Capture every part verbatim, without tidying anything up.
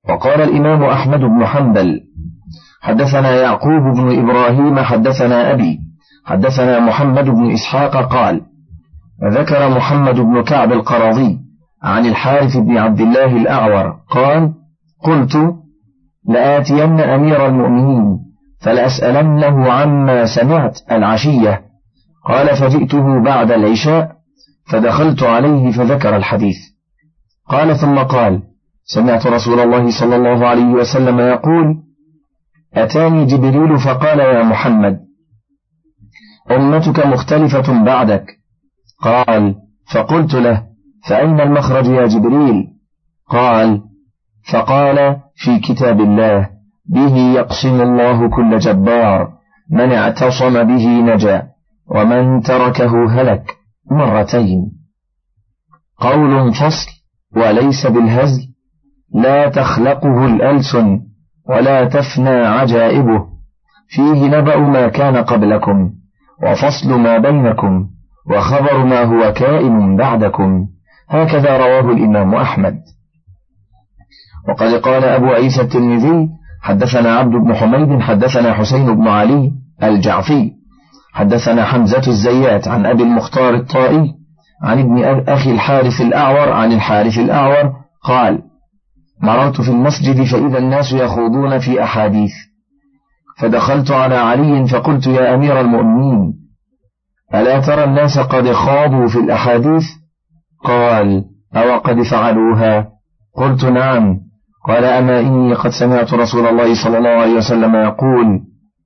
وقال الإمام أحمد بن حنبل حدثنا يعقوب بن إبراهيم حدثنا أبي حدثنا محمد بن إسحاق قال ذكر محمد بن كعب القرظي عن الحارث بن عبد الله الأعور قال قلت لآتين أمير المؤمنين فلأسألنه عما سمعت العشية. قال فجئته بعد العشاء فدخلت عليه فذكر الحديث. قال ثم قال سمعت رسول الله صلى الله عليه وسلم يقول أتاني جبريل فقال يا محمد أمتك مختلفة بعدك. قال فقلت له فأين المخرج يا جبريل؟ قال فقال في كتاب الله به يقسم الله كل جبار من اعتصم به نجا ومن تركه هلك مرتين. قول فصل وليس بالهزل لا تخلقه الألسن ولا تفنى عجائبه فيه نبأ ما كان قبلكم وفصل ما بينكم وخبر ما هو كائن بعدكم. هكذا رواه الإمام أحمد. وقد قال أبو عيسى الترمذي حدثنا عبد بن حميد حدثنا حسين بن علي الجعفي حدثنا حمزة الزيات عن أبي المختار الطائي عن ابن أخي الحارث الأعور عن الحارث الأعور قال مررت في المسجد فإذا الناس يخوضون في أحاديث فدخلت على علي فقلت يا أمير المؤمنين ألا ترى الناس قد خاضوا في الأحاديث؟ قال أو قد فعلوها؟ قلت نعم. قال أما إني قد سمعت رسول الله صلى الله عليه وسلم يقول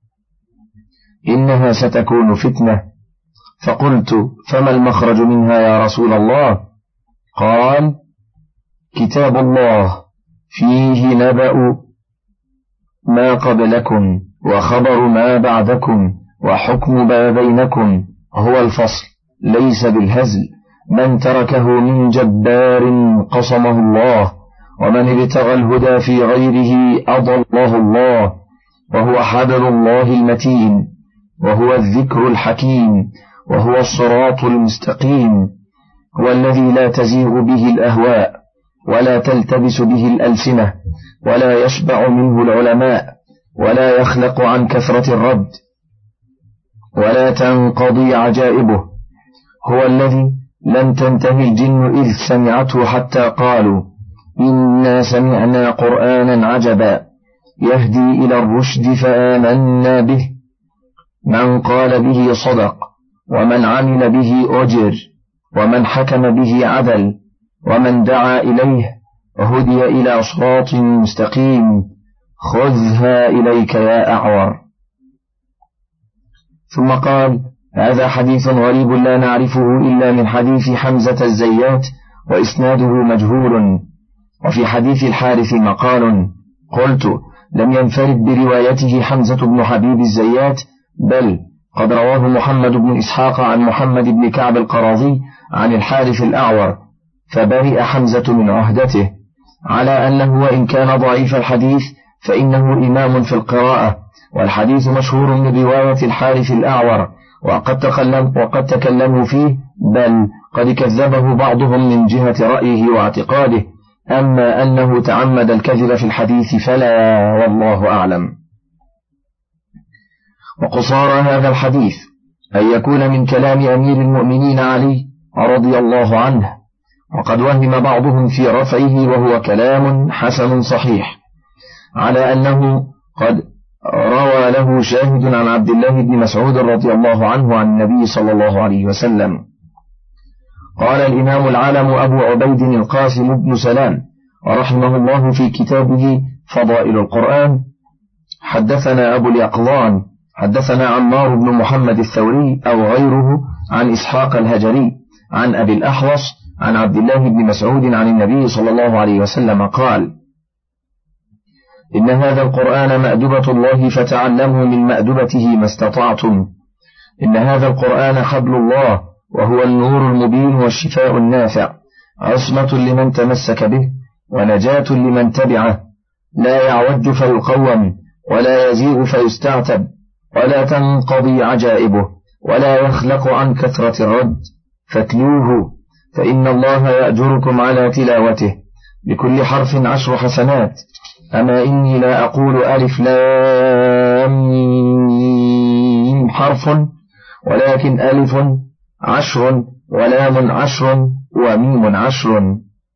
إنها ستكون فتنة. فقلت فما المخرج منها يا رسول الله؟ قال كتاب الله فيه نبأ ما قبلكم وخبر ما بعدكم وحكم ما بينكم هو الفصل ليس بالهزل من تركه من جبار قصمه الله ومن ابتغى الهدى في غيره أضله الله وهو حبل الله المتين وهو الذكر الحكيم وهو الصراط المستقيم هو الذي لا تزيغ به الأهواء ولا تلتبس به الألسنة ولا يشبع منه العلماء ولا يخلق عن كثرة الرد ولا تنقضي عجائبه هو الذي لم تنتهي الجن إذ سمعته حتى قالوا إنا سمعنا قرآنا عجبا يهدي إلى الرشد فآمنا به من قال به صدق ومن عمل به أجر ومن حكم به عدل ومن دعا إليه هدي إلى صراط مستقيم خذها إليك يا أعور. ثم قال هذا حديث غريب لا نعرفه إلا من حديث حمزة الزيات وإسناده مجهول. وفي حديث الحارث مقال قلت لم ينفرد بروايته حمزة بن حبيب الزيات بل قد رواه محمد بن إسحاق عن محمد بن كعب القرظي عن الحارث الأعور فبرئ حمزة من عهدته على أنه وإن كان ضعيف الحديث فإنه إمام في القراءة والحديث مشهور من رواية الحارث الأعور وقد, تكلم وقد تكلموا فيه بل قد كذبه بعضهم من جهة رأيه واعتقاده أما أنه تعمد الكذب في الحديث فلا والله أعلم. وقصار هذا الحديث أن يكون من كلام أمير المؤمنين علي رضي الله عنه وقد وهم بعضهم في رفعه وهو كلام حسن صحيح على أنه قد روى له شاهد عن عبد الله بن مسعود رضي الله عنه عن النبي صلى الله عليه وسلم. قال الإمام العالم أبو عبيد القاسم بن سلام ورحمه الله في كتابه فضائل القرآن حدثنا أبو اليقظان حدثنا عمار بن محمد الثوري أو غيره عن إسحاق الهجري عن أبي الأحوص عن عبد الله بن مسعود عن النبي صلى الله عليه وسلم قال إن هذا القرآن مأدبة الله فتعلموا من مأدبته ما استطعتم. إن هذا القرآن حبل الله وهو النور المبين والشفاء النافع عصمة لمن تمسك به ونجاة لمن تبعه لا يعوج فيقوم ولا يزيغ فيستعتب ولا تنقضي عجائبه ولا يخلق عن كثرة الرد فاتلوه فإن الله يأجركم على تلاوته بكل حرف عشر حسنات أما إني لا أقول ألف لام ميم حرف، ولكن ألف عشر ولام عشر وميم عشر.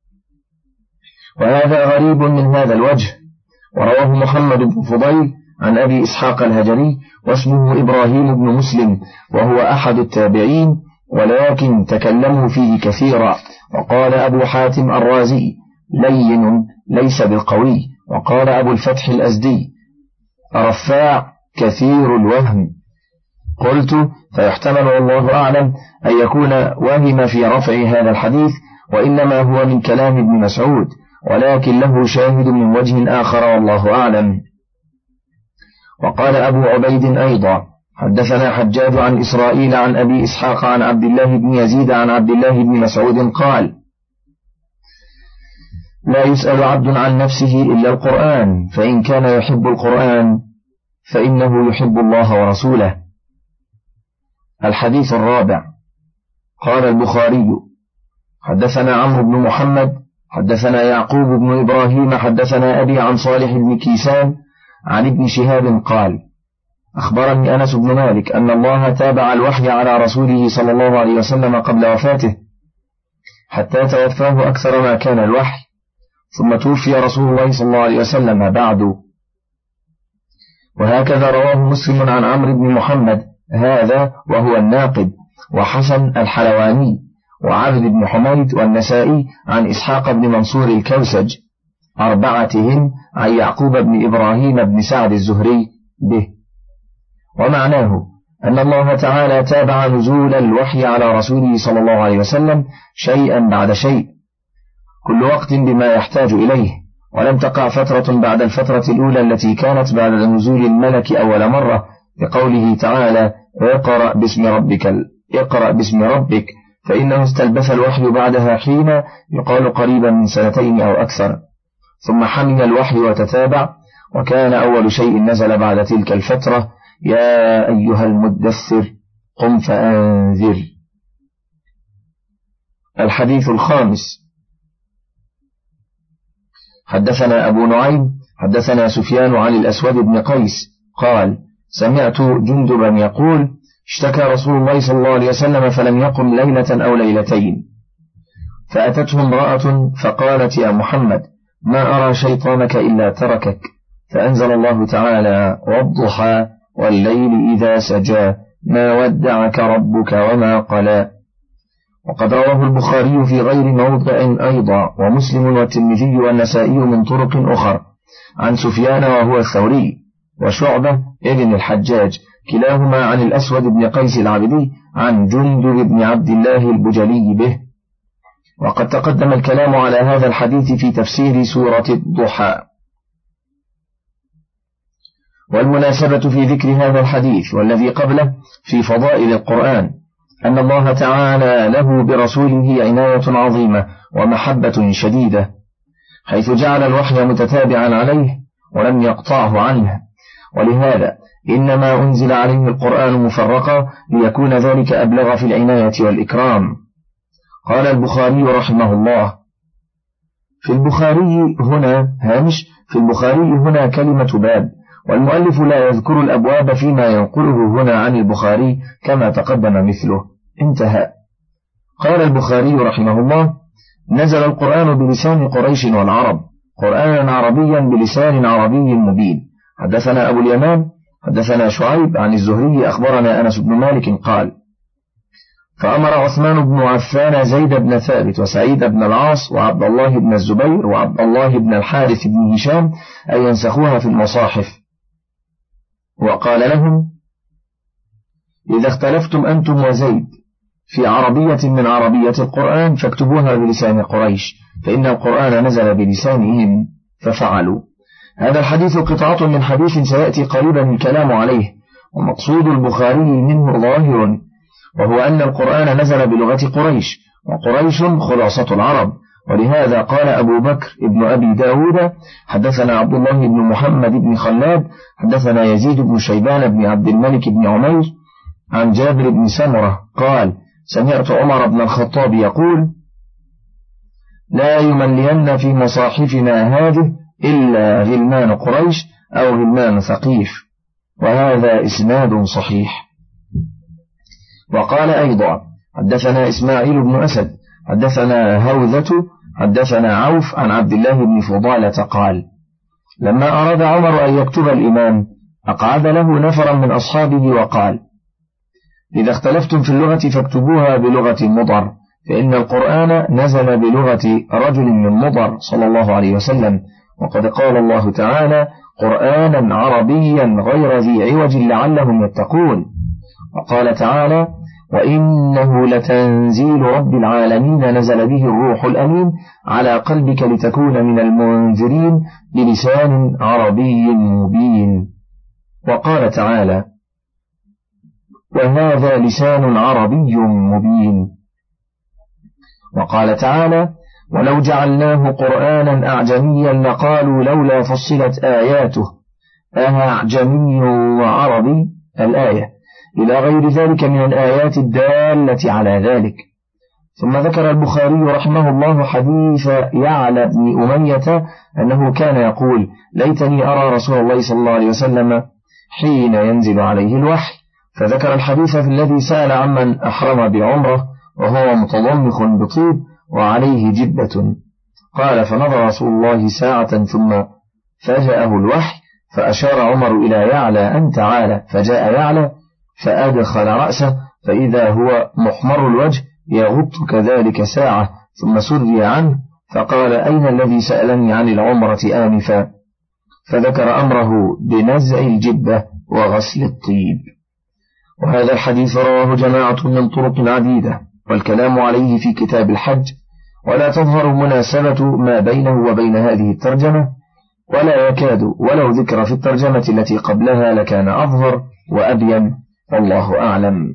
وهذا غريب من هذا الوجه. ورواه محمد بن فضيل عن أبي إسحاق الهجري واسمه إبراهيم بن مسلم، وهو أحد التابعين، ولكن تكلموا فيه كثيرا. وقال أبو حاتم الرازي لين ليس بالقوي. وقال أبو الفتح الأزدي رفاع كثير الوهم. قلت فيحتمل والله أعلم أن يكون وهم في رفع هذا الحديث، وإنما هو من كلام ابن مسعود، ولكن له شاهد من وجه آخر والله أعلم. وقال أبو عبيد أيضا حدثنا حجاج عن إسرائيل عن أبي إسحاق عن عبد الله بن يزيد عن عبد الله بن مسعود قال: لا يسأل عبد عن نفسه إلا القرآن، فإن كان يحب القرآن فإنه يحب الله ورسوله. الحديث الرابع. قال البخاري حدثنا عمرو بن محمد حدثنا يعقوب بن إبراهيم حدثنا أبي عن صالح بن كيسان عن ابن شهاب قال: أخبرني أنس بن مالك أن الله تابع الوحي على رسوله صلى الله عليه وسلم قبل وفاته حتى توفاه أكثر ما كان الوحي، ثم توفي رسول الله صلى الله عليه وسلم بعد. وهكذا رواه مسلم عن عمرو بن محمد هذا وهو الناقد، وحسن الحلواني، وعبد بن حميد، والنسائي عن إسحاق بن منصور الكوسج، أربعتهم عن يعقوب بن إبراهيم بن سعد الزهري به. ومعناه أن الله تعالى تابع نزول الوحي على رسوله صلى الله عليه وسلم شيئا بعد شيء، كل وقت بما يحتاج إليه، ولم تقع فترة بعد الفترة الأولى التي كانت بعد نزول الملك أول مرة، بقوله تعالى: اقرأ باسم ربك اقرأ باسم ربك، فإنه استلبث الوحي بعدها حين يقال قريبا من سنتين أو أكثر، ثم حمل الوحي وتتابع، وكان أول شيء نزل بعد تلك الفترة: يا أيها المدثر قم فأنذر. الحديث الخامس. حدثنا أبو نعيم حدثنا سفيان عن الأسود بن قيس قال: سمعت جندبا يقول: اشتكى رسول الله صلى الله عليه وسلم فلم يقم ليلة أو ليلتين، فأتته امرأة فقالت: يا محمد، ما أرى شيطانك إلا تركك، فأنزل الله تعالى: والضحى والليل إذا سجى ما ودعك ربك وما قلى. وقد رواه البخاري في غير موضع أيضا، ومسلم والترمذي والنسائي من طرق أخر عن سفيان وهو الثوري وشعبة ابن الحجاج كلاهما عن الأسود بن قيس العبدي عن جندب بن عبد الله البجلي به. وقد تقدم الكلام على هذا الحديث في تفسير سورة الضحى. والمناسبة في ذكر هذا الحديث والذي قبله في فضائل القرآن أن الله تعالى له برسوله عناية عظيمة ومحبة شديدة، حيث جعل الوحي متتابعا عليه ولم يقطعه عنه، ولهذا إنما أنزل عليه القرآن مفرقا ليكون ذلك أبلغ في العناية والإكرام. قال البخاري رحمه الله: في البخاري هنا هامش في البخاري هنا كلمة باب، والمؤلف لا يذكر الأبواب فيما ينقله هنا عن البخاري كما تقدم مثله. انتهى. قال البخاري رحمه الله: نزل القرآن بلسان قريش والعرب قرآنا عربيا بلسان عربي مبين. حدثنا أبو اليمان حدثنا شعيب عن الزهري أخبرنا أنس بن مالك قال: فأمر عثمان بن عفان زيد بن ثابت وسعيد بن العاص وعبد الله بن الزبير وعبد الله بن الحارث بن هشام أن ينسخوها في المصاحف، وقال لهم: إذا اختلفتم أنتم وزيد في عربية من عربية القرآن فاكتبوها بلسان قريش، فإن القرآن نزل بلسانهم، ففعلوا. هذا الحديث قطعة من حديث سيأتي قريبا الكلام عليه، ومقصود البخاري منه ظاهر، وهو أن القرآن نزل بلغة قريش، وقريش خلاصة العرب. ولهذا قال أبو بكر ابن أبي داود: حدثنا عبد الله بن محمد بن خلاد حدثنا يزيد بن شيبان بن عبد الملك بن عمير عن جابر بن سمرة قال: سمعت عمر بن الخطاب يقول: لا يملين في مصاحفنا هذه إلا غلمان قريش أو غلمان ثقيف، وهذا إسناد صحيح. وقال أيضا حدثنا إسماعيل بن أسد حدثنا هوذة حدثنا عوف عن عبد الله بن فضالة قال: لما أراد عمر أن يكتب الإمام أقعد له نفرا من أصحابه وقال: إذا اختلفتم في اللغة فاكتبوها بلغة مضر، فإن القرآن نزل بلغة رجل من مضر صلى الله عليه وسلم، وقد قال الله تعالى: قرآنا عربيا غير ذي عوج لعلهم يتقون. وقال تعالى: وإنه لتنزيل رب العالمين نزل به الروح الأمين على قلبك لتكون من المنذرين بلسان عربي مبين. وقال تعالى: وهذا لسان عربي مبين. وقال تعالى: ولو جعلناه قرآنا أعجميا لقالوا لولا فصلت آياته أعجمي وعربي الآية، إلى غير ذلك من الآيات الدالة على ذلك. ثم ذكر البخاري رحمه الله حديث يعلى بن أمية أنه كان يقول: ليتني أرى رسول الله صلى الله عليه وسلم حين ينزل عليه الوحي، فذكر الحديث في الذي سأل عمن أحرم بعمره وهو متضمخ بطيب وعليه جبة، قال: فنظر رسول الله ساعة ثم فجاءه الوحي، فأشار عمر إلى يعلى أن تعالى، فجاء يعلى فأدخل رأسه فإذا هو محمر الوجه يغط كذلك ساعة، ثم سري عنه فقال: أين الذي سألني عن العمرة آنفا؟ فذكر أمره بنزع الجبة وغسل الطيب. وهذا الحديث رواه جماعة من طرق عديدة، والكلام عليه في كتاب الحج، ولا تظهر مناسبة ما بينه وبين هذه الترجمة، ولا يكاد ولو ذكر في الترجمة التي قبلها لكان أظهر وأبين، والله أعلم.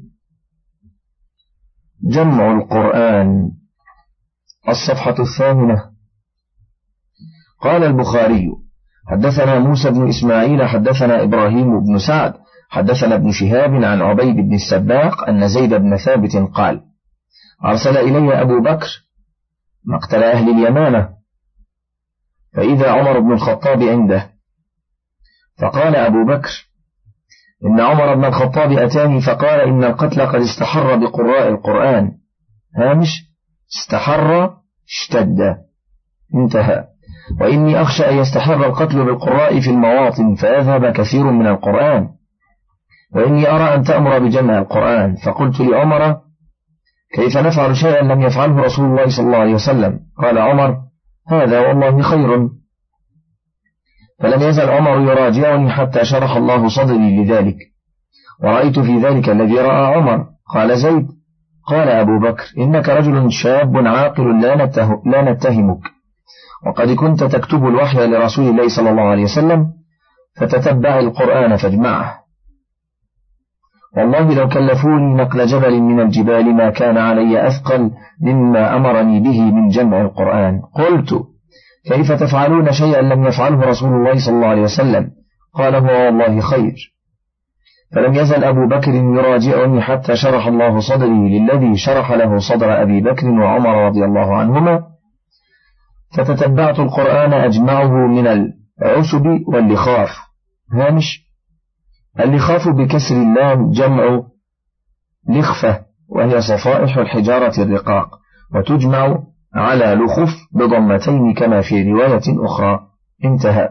جمع القرآن. الصفحة الثامنة. قال البخاري: حدثنا موسى بن إسماعيل حدثنا إبراهيم بن سعد حدثنا ابن شهاب عن عبيد بن السباق أن زيد بن ثابت قال: أرسل إلي أبو بكر مقتل أهل اليمامة، فإذا عمر بن الخطاب عنده، فقال أبو بكر: إن عمر بن الخطاب أتاني فقال: إن القتل قد استحر بقراء القرآن. هامش: استحر اشتد، انتهى. وإني أخشى أن يستحر القتل بالقراء في المواطن فيذهب كثير من القرآن، وإني أرى أن تأمر بجمع القرآن. فقلت لعمر: كيف نفعل شيئا لم يفعله رسول الله صلى الله عليه وسلم؟ قال عمر: هذا والله خير. فلم يزل عمر يراجعني حتى شرح الله صدري لذلك، ورأيت في ذلك الذي رأى عمر. قال زيد: قال أبو بكر: إنك رجل شاب عاقل لا, نته لا نتهمك، وقد كنت تكتب الوحي لرسول الله صلى الله عليه وسلم، فتتبع القرآن فاجمعه. والله لو كلفوني نقل جبل من الجبال ما كان علي أثقل مما أمرني به من جمع القرآن. قلت: كيف تفعلون شيئا لم يفعله رسول الله صلى الله عليه وسلم؟ قال: هو والله خير. فلم يزل أبو بكر يراجعني حتى شرح الله صدري للذي شرح له صدر أبي بكر وعمر رضي الله عنهما، فتتبعت القرآن أجمعه من العسب واللخاف. هامش: اللخاف بكسر اللام جمع لخفة، وهي صفائح الحجارة الرقاق، وتجمع على لخف بضمتين كما في رواية أخرى، انتهى.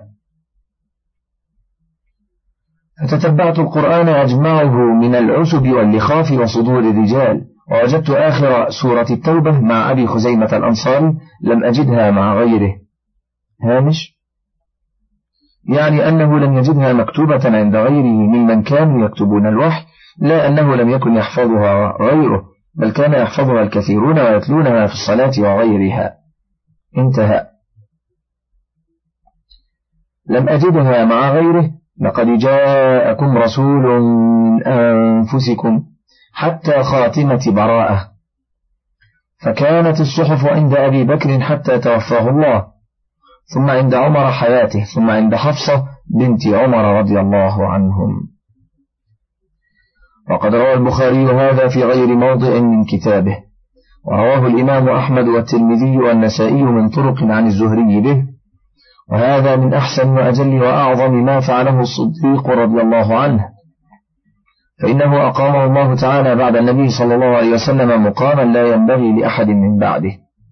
فتتبعت القرآن أجمعه من العسب واللخاف وصدور الرجال، ووجدت آخر سورة التوبة مع أبي خزيمة الأنصاري، لم أجدها مع غيره. هامش: يعني أنه لم يجدها مكتوبة عند غيره ممن كانوا يكتبون الوحي، لا أنه لم يكن يحفظها غيره، بل كان يحفظها الكثيرون ويتلونها في الصلاة وغيرها، انتهى. لم أجدها مع غيره. لقد جاءكم رسول من أنفسكم حتى خاتمة براءة. فكانت الصحف عند أبي بكر حتى توفاه الله، ثم عند عمر حياته، ثم عند حفصة بنت عمر رضي الله عنهم. وقد روى البخاري هذا في غير موضع من كتابه، ورواه الإمام أحمد والترمذي والنسائي من طرق عن الزهري به، وهذا من أحسن وأجل وأعظم ما فعله الصديق رضي الله عنه، فإنه أقامه الله تعالى بعد النبي صلى الله عليه وسلم مقاما لا ينبغي لأحد من بعده.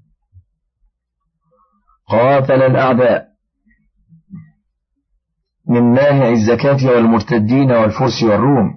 قاتل الأعداء من مانع الزكاة والمرتدين والفرس والروم،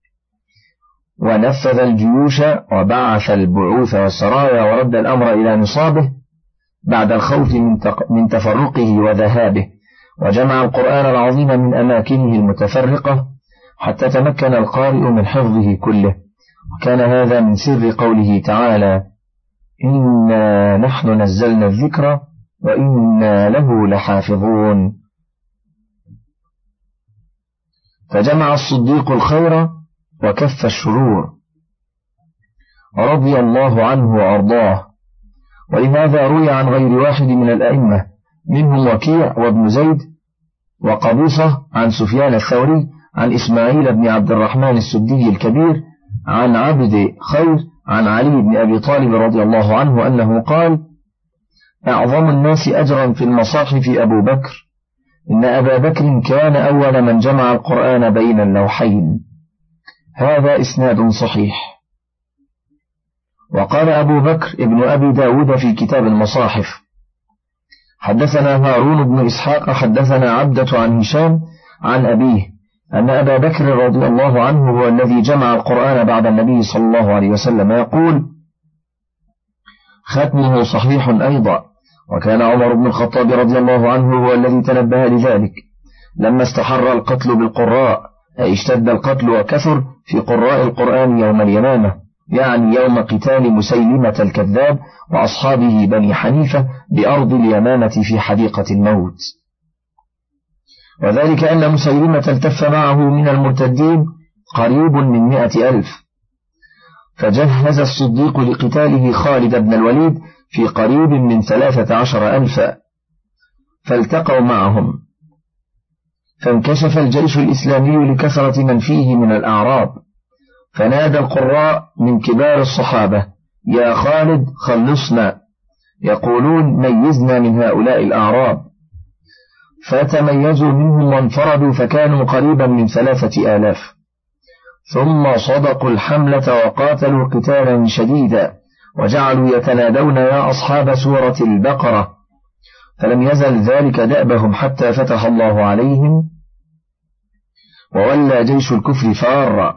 ونفذ الجيوش وبعث البعوث والسرايا ورد الأمر إلى نصابه بعد الخوف من تفرقه وذهابه، وجمع القرآن العظيم من أماكنه المتفرقة حتى تمكن القارئ من حفظه كله. وكان هذا من سر قوله تعالى: إنا نحن نزلنا الذكر وإنا له لحافظون. فجمع الصديق الخير وكف الشرور رضي الله عنه وأرضاه، ولهذا روي عن غير واحد من الأئمة منهم وكيع وابن زيد وقبوصة عن سفيان الثوري عن إسماعيل بن عبد الرحمن السدي الكبير عن عبد خير عن علي بن أبي طالب رضي الله عنه أنه قال: أعظم الناس أجرا في المصاحف أبو بكر، إن أبا بكر كان أول من جمع القرآن بين اللوحين. هذا إسناد صحيح. وقال أبو بكر ابن أبي داود في كتاب المصاحف: حدثنا هارون بن إسحاق حدثنا عبدة عن هشام عن أبيه أن أبا بكر رضي الله عنه هو الذي جمع القرآن بعد النبي صلى الله عليه وسلم، يقول: ختمه صحيح أيضا. وكان عمر بن الخطاب رضي الله عنه هو الذي تنبه لذلك لما استحر القتل بالقراء، أي اشتد القتل وكثر في قراء القرآن يوم اليمامة، يعني يوم قتال مسيلمة الكذاب وأصحابه بني حنيفة بأرض اليمامة في حديقة الموت. وذلك أن مسيلمة التف معه من المرتدين قريب من مئة ألف، فجهز الصديق لقتاله خالد بن الوليد في قريب من ثلاثة عشر ألفا، فالتقوا معهم، فانكشف الجيش الإسلامي لكثرة من فيه من الأعراب، فنادى القراء من كبار الصحابة: يا خالد خلصنا، يقولون ميزنا من هؤلاء الأعراب، فتميزوا منهم وانفردوا فكانوا قريبا من ثلاثة آلاف، ثم صدقوا الحملة وقاتلوا قتالا شديدا، وجعلوا يتنادون يا أصحاب سورة البقرة، فلم يزل ذلك دأبهم حتى فتح الله عليهم، وولى جيش الكفر فارا،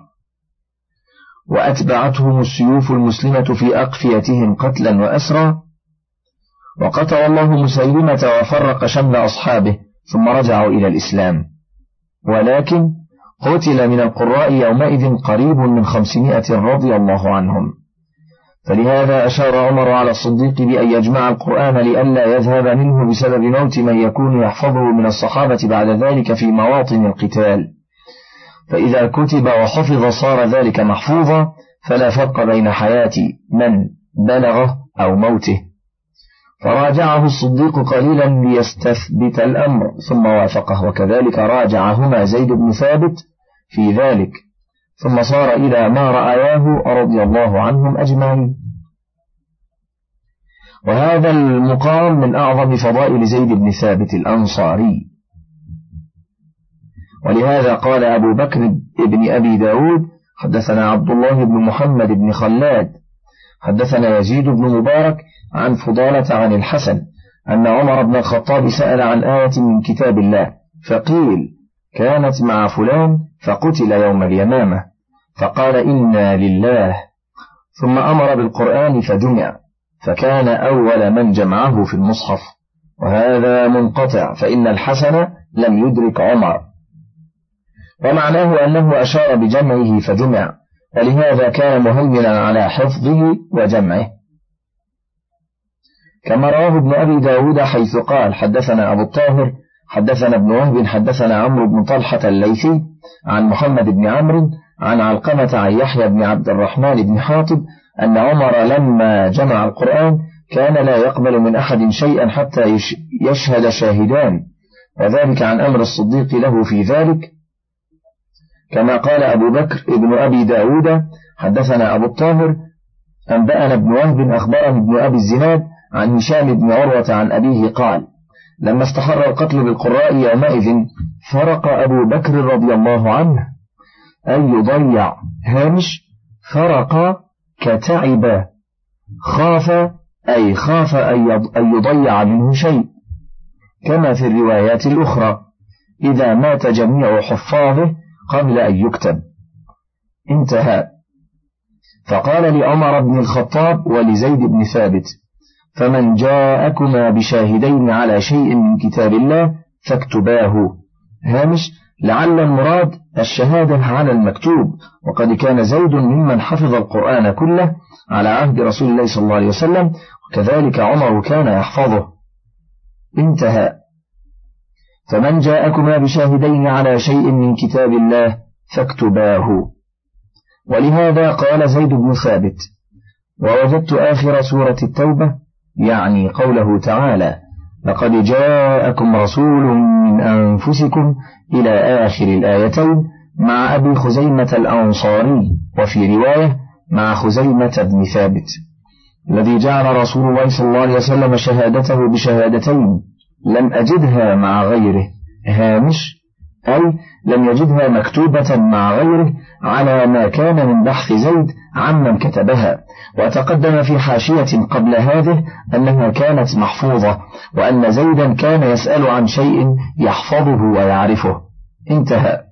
وأتبعتهم السيوف المسلمة في أقفيتهم قتلا وأسرا، وقتل الله مسيلمة وفرق شمل أصحابه، ثم رجعوا إلى الإسلام. ولكن قتل من القراء يومئذ قريب من خمسمائة رضي الله عنهم، فلهذا أشار عمر على الصديق بأن يجمع القرآن لئلا يذهب منه بسبب موت من يكون يحفظه من الصحابة بعد ذلك في مواطن القتال، فإذا كتب وحفظ صار ذلك محفوظا، فلا فرق بين حياة من بلغه أو موته. فراجعه الصديق قليلا ليستثبت الأمر ثم وافقه، وكذلك راجعهما زيد بن ثابت في ذلك، ثم صار إلى ما رأياه رضي الله عنهم أجمعين. وهذا المقام من أعظم فضائل زيد بن ثابت الأنصاري، ولهذا قال أبو بكر بن أبي داود: حدثنا عبد الله بن محمد بن خلاد حدثنا يزيد بن مبارك عن فضالة عن الحسن أن عمر بن الخطاب سأل عن آية من كتاب الله، فقيل كانت مع فلان فقتل يوم اليمامة، فقال إنا لله، ثم أمر بالقرآن فجمع، فكان أول من جمعه في المصحف. وهذا منقطع، فإن الحسن لم يدرك عمر، ومعناه أنه أشار بجمعه فجمع، ولهذا كان مهيمنا على حفظه وجمعه، كما رواه ابن أبي داود حيث قال: حدثنا أبو الطاهر حدثنا ابن وهب حدثنا عمرو بن طلحة الليثي عن محمد بن عمرو عن علقمة عن يحيى بن عبد الرحمن بن حاطب أن عمر لما جمع القرآن كان لا يقبل من أحد شيئا حتى يشهد شاهدان، وذلك عن أمر الصديق له في ذلك، كما قال أبو بكر ابن أبي داود: حدثنا أبو الطاهر أنبأنا ابن وهب أخبرنا ابن أبي الزناد عن هشام بن عروة عن أبيه قال: لما استحر القتل بالقراء يومئذ فرق أبو بكر رضي الله عنه أن يضيع هامش، فرق كتعب، خاف أي خاف أن يضيع منه شيء، كما في الروايات الأخرى إذا مات جميع حفاظه قبل أن يكتب. انتهى. فقال لعمر بن الخطاب ولزيد بن ثابت: فمن جاءكما بشاهدين على شيء من كتاب الله فاكتباه. هامش لعل المراد الشهادة على المكتوب، وقد كان زيد ممن حفظ القرآن كله على عهد رسول الله صلى الله عليه وسلم، وكذلك عمر كان يحفظه. انتهى. فمن جاءكما بشاهدين على شيء من كتاب الله فاكتباه. ولهذا قال زيد بن ثابت: ووجدت آخر سورة التوبة، يعني قوله تعالى: لقد جاءكم رسول من أنفسكم إلى آخر الآيتين، مع أبي خزيمة الأنصاري، وفي رواية مع خزيمة بن ثابت، الذي جعل رسول الله صلى الله عليه وسلم شهادته بشهادتين لم أجدها مع غيره. هامش أي لم يجدها مكتوبة مع غيره على ما كان من بحث زيد عمن كتبها. وتقدم في حاشية قبل هذه أنها كانت محفوظة، وأن زيدا كان يسأل عن شيء يحفظه ويعرفه. انتهى.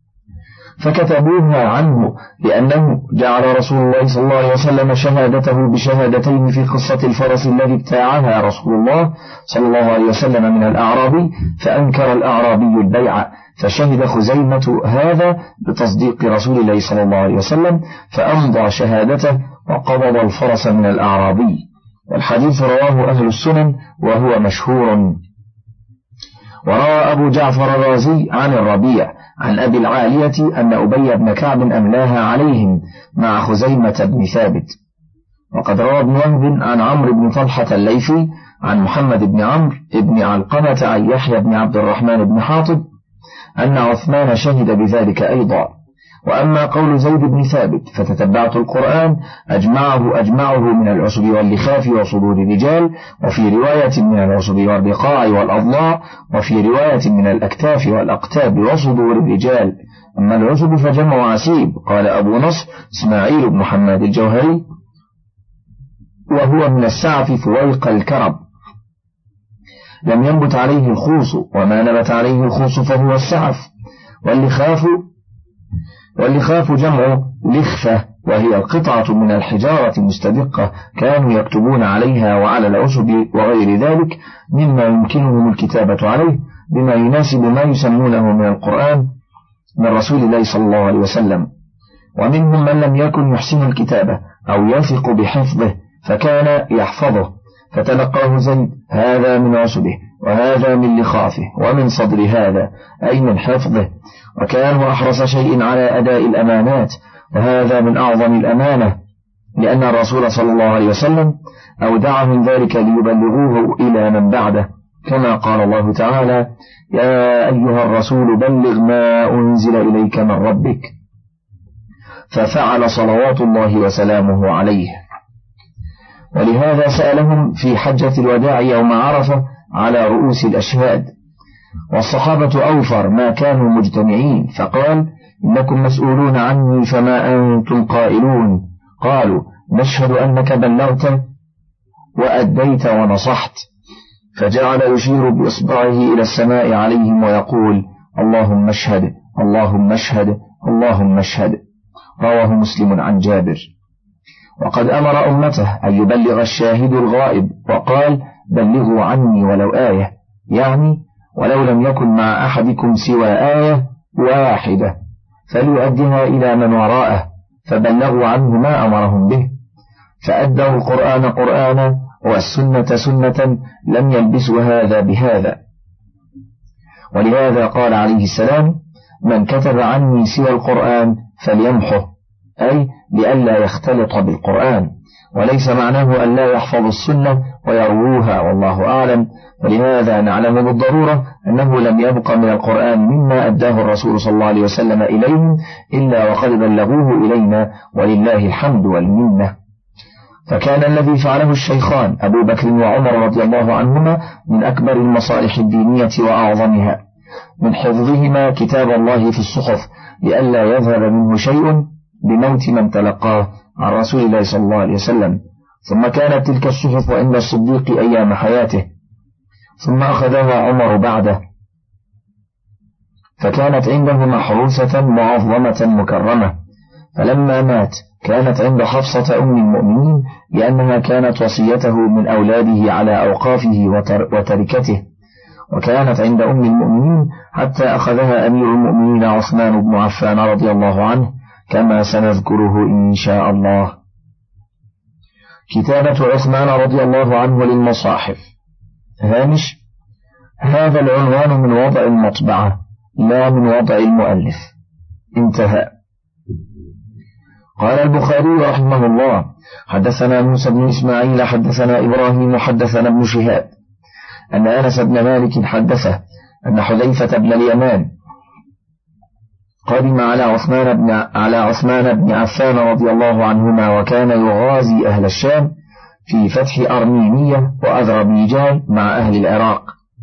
فكتبوها عنه لأنه جعل رسول الله صلى الله عليه وسلم شهادته بشهادتين في قصة الفرس الذي ابتاعها رسول الله صلى الله عليه وسلم من الأعرابي، فأنكر الأعرابي البيع، فشهد خزيمة هذا بتصديق رسول الله صلى الله عليه وسلم، فأمضى شهادته وقبض الفرس من الأعرابي. والحديث رواه أهل السنن وهو مشهور. وروى أبو جعفر الرازي عن الربيع عن أبي العالية أن أبي بن كعب أملاها عليهم مع خزيمة بن ثابت. وقد روى ابن وهب عن عمرو بن طلحة الليثي عن محمد بن عمرو بن علقمة عن يحيى بن عبد الرحمن بن حاطب أن عثمان شهد بذلك أيضا. وأما قول زيد بن ثابت: فتتبعت القرآن أجمعه أجمعه من العصب واللخاف وصدور الرجال، وفي رواية من العصب والرقاع والأضلاع، وفي رواية من الأكتاف والأقتاب وصدور الرجال. أما العصب فجمع عسيب. قال أبو نصر إسماعيل بن محمد الجوهري: وهو من السعف فويق الكرب، لم ينبت عليه الخوص، وما نبت عليه الخوص فهو السعف. واللخاف واللخاف جمع لخفة، وهي القطعة من الحجارة المستدقة كانوا يكتبون عليها وعلى العشب وغير ذلك مما يمكنهم الكتابة عليه بما يناسب ما يسمونه من القرآن من رسول الله صلى الله عليه وسلم. ومنهم من لم يكن يحسن الكتابة أو يثق بحفظه فكان يحفظه، فتلقاه زيد: هذا من عشبه، وهذا من لخافه، ومن صدر هذا، أي من حفظه. وكان أحرص شيء على أداء الأمانات، وهذا من أعظم الأمانة، لأن الرسول صلى الله عليه وسلم أودعهم ذلك ليبلغوه إلى من بعده، كما قال الله تعالى: يا أيها الرسول بلغ ما أنزل إليك من ربك. ففعل صلوات الله وسلامه عليه. ولهذا سألهم في حجة الوداع يوم عرفة على رؤوس الأشهاد، والصحابة أوفر ما كانوا مجتمعين، فقال: إنكم مسؤولون عني فما أنتم قائلون؟ قالوا: نشهد أنك بلغت وأديت ونصحت. فجعل يشير بإصبعه إلى السماء عليهم ويقول: اللهم اشهد، اللهم اشهد، اللهم اشهد. رواه مسلم عن جابر. وقد أمر أمته أن يبلغ الشاهد الغائب، وقال: بلغوا عني ولو آية، يعني ولو لم يكن مع أحدكم سوى آية واحدة فليؤدها إلى من وراءه، فبلغوا عنه ما أمرهم به، فأدوا القرآن قرآنا والسنة سنة، لم يلبسوا هذا بهذا. ولهذا قال عليه السلام: من كتب عني سوى القرآن فليمحه، أي لئلا يختلط بالقرآن، وليس معناه أن لا يحفظ السنة ويرووها، والله أعلم. ولهذا نعلم بالضرورة أنه لم يبق من القرآن مما أداه الرسول صلى الله عليه وسلم إليهم إلا وقد بلغوه إلينا، ولله الحمد والمنة. فكان الذي فعله الشيخان أبو بكر وعمر رضي الله عنهما من أكبر المصالح الدينية وأعظمها، من حفظهما كتاب الله في الصحف لئلا يذهب منه شيء بموت من تلقاه عن رسول الله صلى الله عليه وسلم. ثم كانت تلك الصحف عند الصديق أيام حياته، ثم أخذها عمر بعده، فكانت عنده محروسة معظمة مكرمة. فلما مات كانت عند حفصة أم المؤمنين، لأنها كانت وصيته من أولاده على أوقافه وتركته، وكانت عند أم المؤمنين حتى أخذها أمير المؤمنين عثمان بن عفان رضي الله عنه، كما سنذكره إن شاء الله. كتابة عثمان رضي الله عنه للمصاحف. هامش: هذا العنوان من وضع المطبعة لا من وضع المؤلف. انتهى. قال البخاري رحمه الله: حدثنا موسى بن إسماعيل حدثنا إبراهيم حدثنا ابن شهاب أن أنس بن مالك حدثه أن حذيفة بن اليمان قدم على عثمان بن على عثمان بن عفان رضي الله عنهما، وكان يغازي أهل الشام في فتح أرمينية وأذربيجان مع أهل العراق،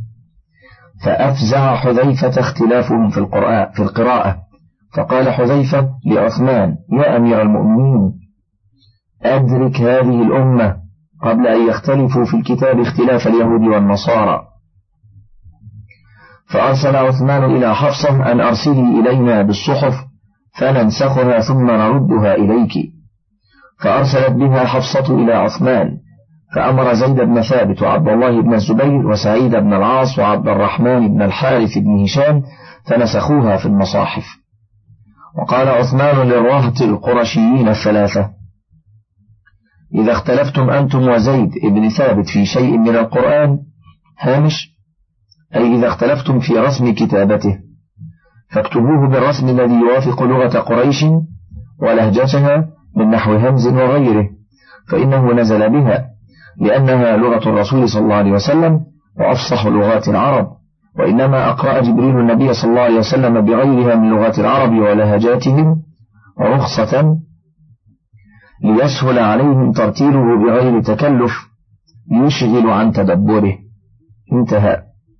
فأفزع حذيفة اختلافهم في القراءة في القراءة فقال حذيفة لعثمان: يا أمير المؤمنين، أدرك هذه الأمة قبل أن يختلفوا في الكتاب اختلاف اليهود والنصارى. فأرسل عثمان إلى حفصة أن أرسلي إلينا بالصحف فننسخها ثم نردها إليك. فأرسلت بها حفصة إلى عثمان، فأمر زيد بن ثابت وعبد الله بن الزبير وسعيد بن العاص وعبد الرحمن بن الحارث بن هشام فنسخوها في المصاحف. وقال عثمان للرهط القرشيين الثلاثة: إذا اختلفتم أنتم وزيد بن ثابت في شيء من القرآن، هامش أي إذا اختلفتم في رسم كتابته، فاكتبوه بالرسم الذي يوافق لغة قريش ولهجتها من نحو همز وغيره، فإنه نزل بها لأنها لغة الرسول صلى الله عليه وسلم وأفصح لغات العرب، وإنما أقرأ جبريل النبي صلى الله عليه وسلم بغيرها من لغات العرب ولهجاتهم رخصة ليسهل عليهم ترتيله بغير تكلف يشغل عن تدبره. انتهى.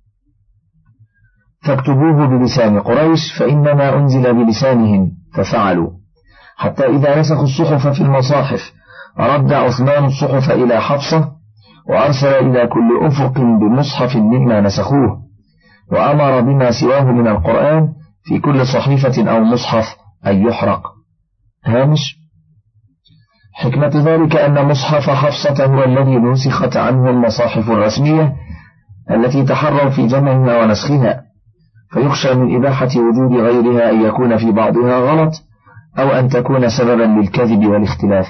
فاكتبوه بلسان قريش فإنما أنزل بلسانهم، ففعلوا حتى إذا نسخوا الصحف في المصاحف رد عثمان الصحف إلى حفصة، وأرسل إلى كل أفق بمصحف مما نسخوه، وأمر بما سواه من القرآن في كل صحيفة أو مصحف أن يحرق. هامش: حكمة ذلك أن مصحف حفصة هو الذي نسخت عنه المصاحف الرسمية التي تحروا في جمعها ونسخها، فيخشى من إباحة وجود غيرها أن يكون في بعضها غلط أو أن تكون سببا للكذب والاختلاف.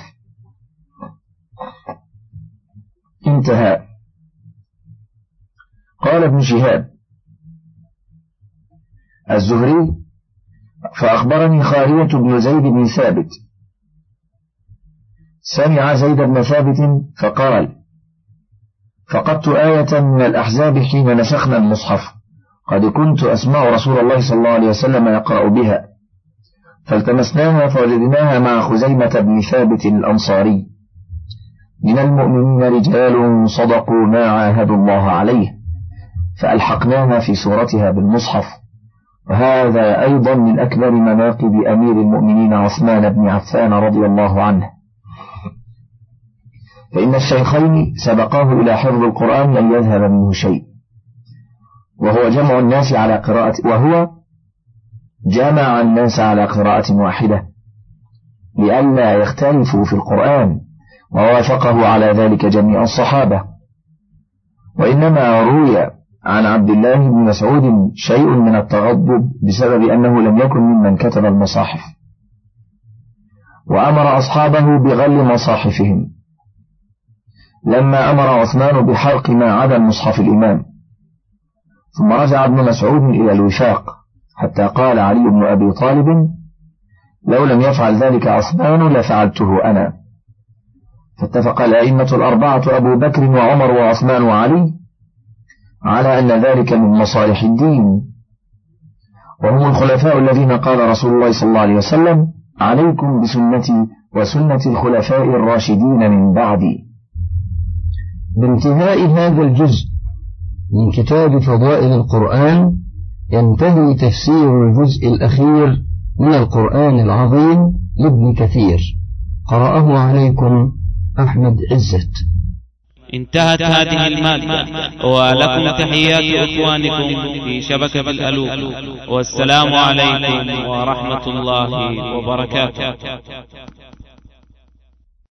انتهى. قال ابن شهاب الزهري: فأخبرني خارية بن زيد بن ثابت سمع زيد بن ثابت فقال: فقدت آية من الأحزاب حين نسخنا المصحف، قد كنت أسمع رسول الله صلى الله عليه وسلم يقرأ بها، فالتمسناها فوجدناها مع خزيمة بن ثابت الأنصاري: من المؤمنين رجال صدقوا ما عاهدوا الله عليه، فألحقناها في صورتها بالمصحف. وهذا أيضا من أكبر مناقب أمير المؤمنين عثمان بن عفان رضي الله عنه، فإن الشيخين سبقاه إلى حفظ القرآن لن يذهب منه شيء، وهو جمع الناس على قراءة وهو جمع الناس على قراءة واحدة لئلا يختلفوا في القرآن، ووافقه على ذلك جميع الصحابة. وإنما روي عن عبد الله بن مسعود شيء من التغضب بسبب أنه لم يكن ممن كتب المصاحف، وأمر أصحابه بغل مصاحفهم، لما أمر عثمان بحرق ما عدا مصحف الإمام. ثم رجع ابن مسعود إلى الوفاق حتى قال علي بن أبي طالب: لو لم يفعل ذلك عثمان لفعلته أنا. فاتفق الأئمة الأربعة أبو بكر وعمر وعثمان وعلي على أن ذلك من مصالح الدين، وهم الخلفاء الذين قال رسول الله صلى الله عليه وسلم: عليكم بسنتي وسنة الخلفاء الراشدين من بعدي. بانتهاء هذا الجزء من كتاب فضائل القرآن ينتهي تفسير الجزء الأخير من القرآن العظيم لابن كثير، قرأه عليكم أحمد عزت. انتهت هذه المادة، ولكم تحيات إخوانكم في شبكة الألوف، والسلام عليكم ورحمة الله وبركاته.